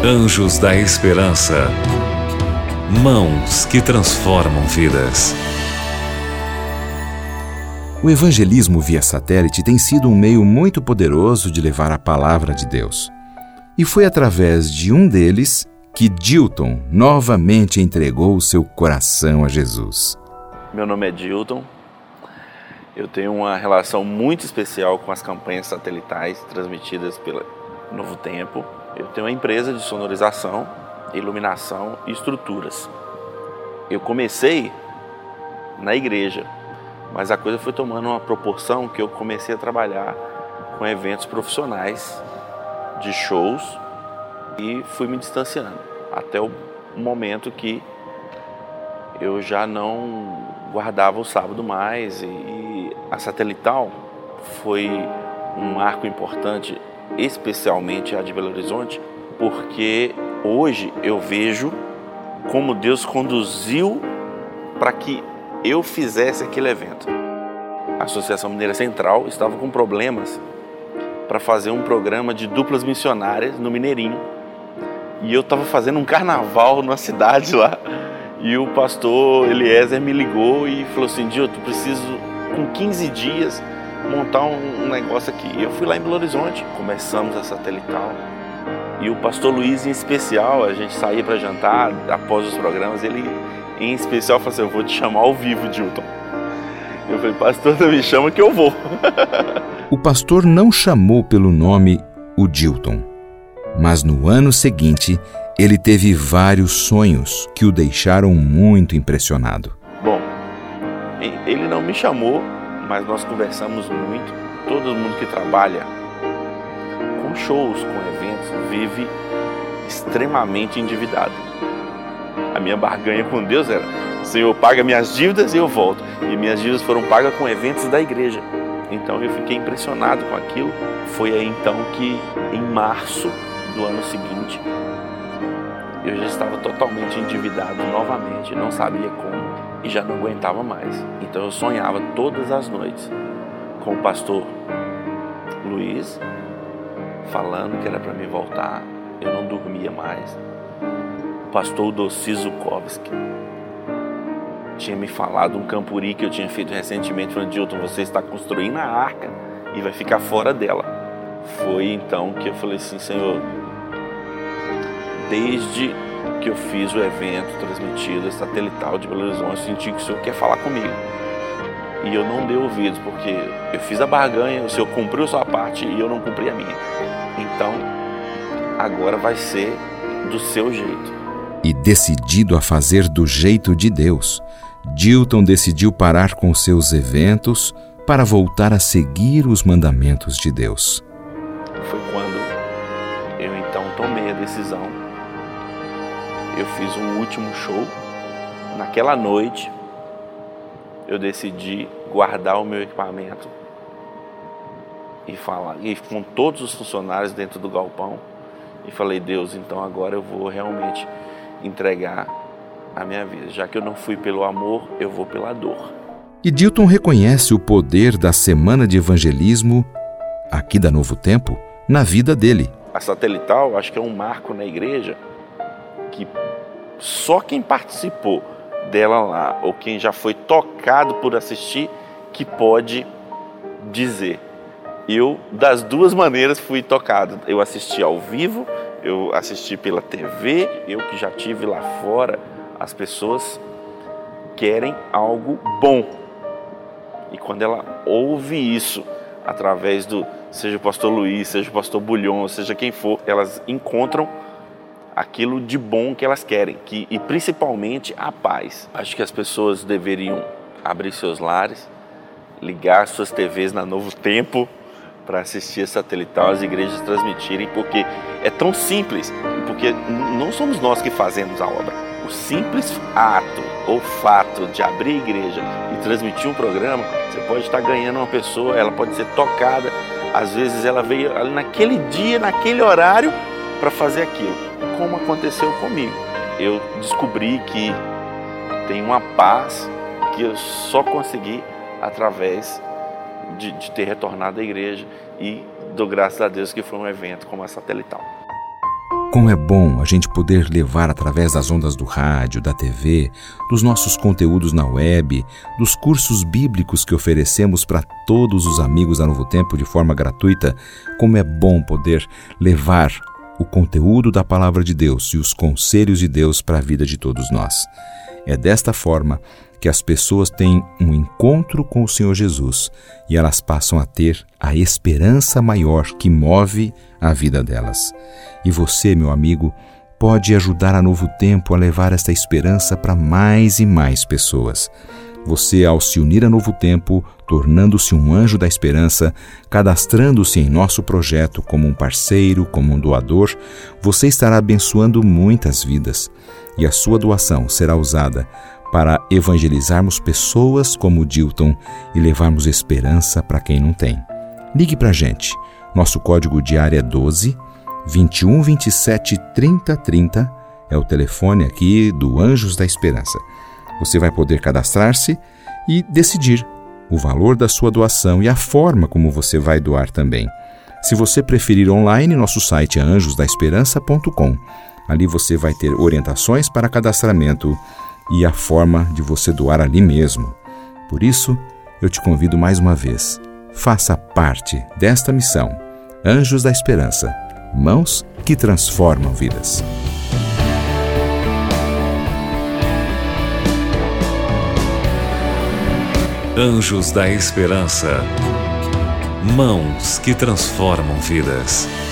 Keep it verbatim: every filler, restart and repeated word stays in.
Anjos da Esperança. Mãos que transformam vidas. O evangelismo via satélite tem sido um meio muito poderoso de levar a palavra de Deus. E foi através de um deles que Dilton novamente entregou o seu coração a Jesus. Meu nome é Dilton. Eu tenho uma relação muito especial com as campanhas satelitais transmitidas pela Novo Tempo. Eu tenho uma empresa de sonorização, iluminação e estruturas. Eu comecei na igreja, mas a coisa foi tomando uma proporção que eu comecei a trabalhar com eventos profissionais, de shows, e fui me distanciando, até o momento que eu já não guardava o sábado mais, e a Satelital foi um marco importante, especialmente a de Belo Horizonte, porque hoje eu vejo como Deus conduziu para que eu fizesse aquele evento. A Associação Mineira Central estava com problemas para fazer um programa de duplas missionárias no Mineirinho. E eu estava fazendo um carnaval na cidade lá. E o pastor Eliezer me ligou e falou assim: Dilton, preciso, com quinze dias, montar um negócio aqui. E eu fui lá em Belo Horizonte, começamos a Satelital. E o pastor Luiz, em especial, a gente saía para jantar após os programas, ele em especial falou assim: eu vou te chamar ao vivo, Dilton. Eu falei: pastor, não me chama que eu vou. O pastor não chamou pelo nome o Dilton, mas no ano seguinte ele teve vários sonhos que o deixaram muito impressionado. Bom, ele não me chamou, mas nós conversamos muito. Todo mundo que trabalha com shows, com eventos, vive extremamente endividado. A minha barganha com Deus era: Senhor, paga minhas dívidas e eu volto. E minhas dívidas foram pagas com eventos da igreja. Então eu fiquei impressionado com aquilo. Foi aí então que, em março do ano seguinte, eu já estava totalmente endividado novamente, não sabia como e já não aguentava mais. Então eu sonhava todas as noites com o pastor Luiz falando que era para mim voltar. Eu não dormia mais. O pastor Dossi Zukovski tinha me falado um campuri que eu tinha feito recentemente, falando: Dilton, você está construindo a arca e vai ficar fora dela. Foi então que eu falei assim: Senhor, desde que eu fiz o evento transmitido, Satelital de Belo Horizonte, eu senti que o Senhor quer falar comigo. E eu não dei ouvidos, porque eu fiz a barganha, o Senhor cumpriu a sua parte e eu não cumpri a minha. Então, agora vai ser do seu jeito. E decidido a fazer do jeito de Deus, Dilton decidiu parar com seus eventos para voltar a seguir os mandamentos de Deus. Foi quando eu então tomei a decisão. Eu fiz um último show. Naquela noite, eu decidi guardar o meu equipamento e falar, e com todos os funcionários dentro do galpão, e falei: Deus, então agora eu vou realmente entregar a minha vida. Já que eu não fui pelo amor, eu vou pela dor. E Dilton reconhece o poder da Semana de Evangelismo, aqui da Novo Tempo, na vida dele. A Satelital, acho que é um marco na igreja que só quem participou dela lá, ou quem já foi tocado por assistir, que pode dizer. Eu, das duas maneiras, fui tocado. Eu assisti ao vivo, eu assisti pela T V, eu que já tive lá fora. As pessoas querem algo bom. E quando ela ouve isso, através do, seja o pastor Luiz, seja o pastor Bulhon, seja quem for, elas encontram aquilo de bom que elas querem, que, e principalmente a paz. Acho que as pessoas deveriam abrir seus lares, ligar suas T Vs na Novo Tempo para assistir a Satelital, as igrejas transmitirem, porque é tão simples, porque não somos nós que fazemos a obra. O simples ato ou fato de abrir a igreja e transmitir um programa, você pode estar ganhando uma pessoa, ela pode ser tocada, às vezes ela veio naquele dia, naquele horário, para fazer aquilo, como aconteceu comigo. Eu descobri que tem uma paz que eu só consegui através de, de ter retornado à igreja, e dou graças a Deus que foi um evento como a Satelital. Como é bom a gente poder levar através das ondas do rádio, da T V, dos nossos conteúdos na web, dos cursos bíblicos que oferecemos para todos os amigos da Novo Tempo de forma gratuita. Como é bom poder levar o conteúdo da Palavra de Deus e os conselhos de Deus para a vida de todos nós. É desta forma que as pessoas têm um encontro com o Senhor Jesus e elas passam a ter a esperança maior que move a vida delas. E você, meu amigo, pode ajudar a Novo Tempo a levar esta esperança para mais e mais pessoas. Você, ao se unir a Novo Tempo, tornando-se um anjo da esperança, cadastrando-se em nosso projeto como um parceiro, como um doador, você estará abençoando muitas vidas. E a sua doação será usada para evangelizarmos pessoas como o Dilton e levarmos esperança para quem não tem. Ligue para a gente. Nosso código de área é doze, vinte e um, vinte e sete, trinta, trinta. É o telefone aqui do Anjos da Esperança. Você vai poder cadastrar-se e decidir o valor da sua doação e a forma como você vai doar também. Se você preferir online, nosso site é anjos da esperança ponto com. Ali você vai ter orientações para cadastramento e a forma de você doar ali mesmo. Por isso, eu te convido mais uma vez. Faça parte desta missão. Anjos da Esperança. Mãos que transformam vidas. Anjos da Esperança. Mãos que transformam vidas.